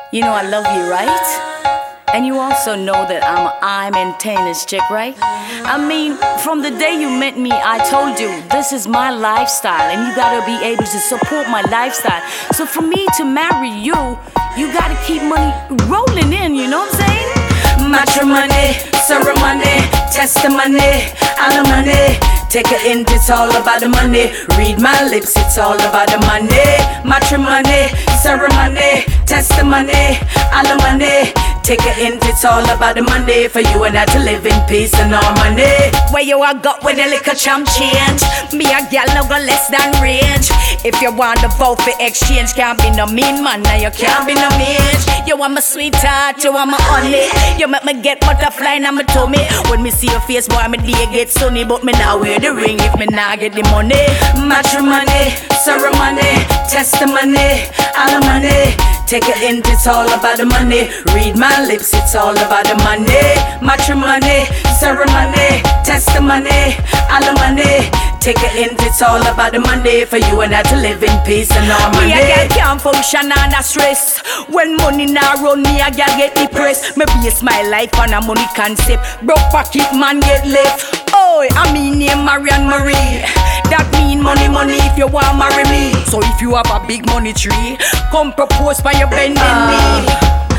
You know I love you, right? And you also know that I'm a I maintenance chick, right? I mean, from the day you met me, I told you this is my lifestyle, and you gotta be able to support my lifestyle. So for me to marry you, you gotta keep money rolling in, you know what I'm saying? Matrimony, ceremony, testimony, alimony. Take a hint, it's all about the money. Read my lips, it's all about the money. Matrimony, ceremony, testimony, alimony. Take a hint, it's all about the money. For you and I to live in peace and harmony. Where you a got with a little chump change? Me a gal no go less than range. If you want the vote for exchange, can't be no mean man, now you can't be no mage. You want my sweetheart, you want my honey. You make me get butterfly in my tummy. When me see your face, boy, my day get sunny. But me now wear the ring if me now get the money. Matrimony, ceremony, testimony, alimony. Take a hint, it's all about the money. Read my lips, it's all about the money. Matrimony, ceremony, testimony, alimony. Take a hint, it's all about the money. For you and I to live in peace and harmony. Me a girl can't function under stress. When money now run, me a girl get depressed. Me base my life on a money concept. Broke pocket man get left. Oh, I mean name Marianne Marie. That mean money, money if you want marry me. So if you have a big money tree, come propose by your bending knee.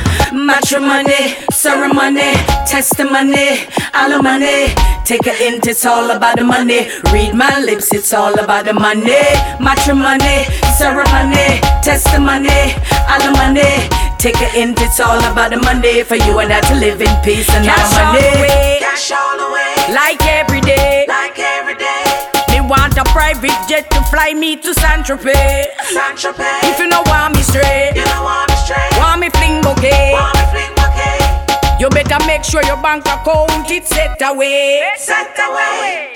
Matrimony, ceremony, testimony, alimony. Take a hint, it's all about the money. Read my lips, it's all about the money. Matrimony, ceremony, testimony, alimony. Take a hint, it's all about the money. For you and I to live in peace and harmony. Cash all the way, like every day, like every day. Me want a private jet to fly me to Saint-Tropez. Saint-Tropez. If you don't want me straight, You don't want me straight. want me fling bouquet. Want me fling bouquet. You better make sure your bank account it's set away. Set away.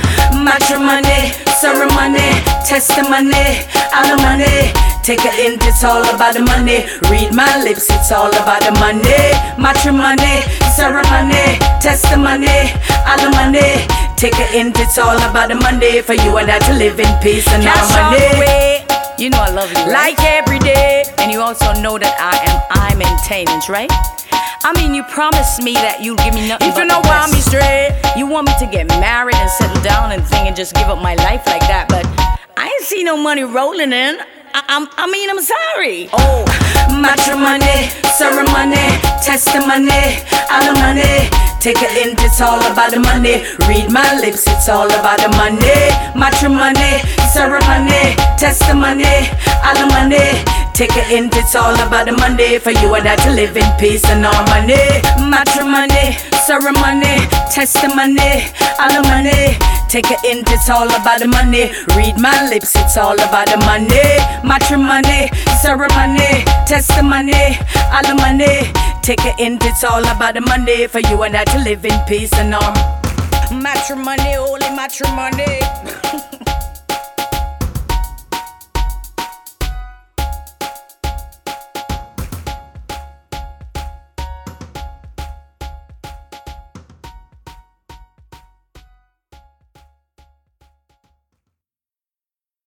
Matrimony, ceremony, testimony, alimony. Take a hint, it's all about the money. Read my lips, it's all about the money. Matrimony, ceremony, testimony, alimony. Take a hint, it's all about the money. For you and I to live in peace and Cash all the harmony. way, You know I love you, right? like every day. And you also know that I maintenance, right? I mean, you promised me that you'd give me nothing If but you the don't want me best. straight, You want me to get married and settle down and think and just give up my life like that, but I ain't see no money rolling in. I'm sorry. Oh, matrimony, ceremony, testimony, alimony. Take a hint, it's all about the money. Read my lips, it's all about the money. Matrimony, ceremony, testimony, alimony. Take a hint, it's all about the money. For you and I to live in peace and harmony. Matrimony, ceremony, testimony, alimony. Take a hint, it's all about the money. Read my lips, it's all about the money. Matrimony, ceremony, testimony, alimony. Take a hint, it's all about the money. For you and I to live in peace and harmony. matrimony, holy matrimony.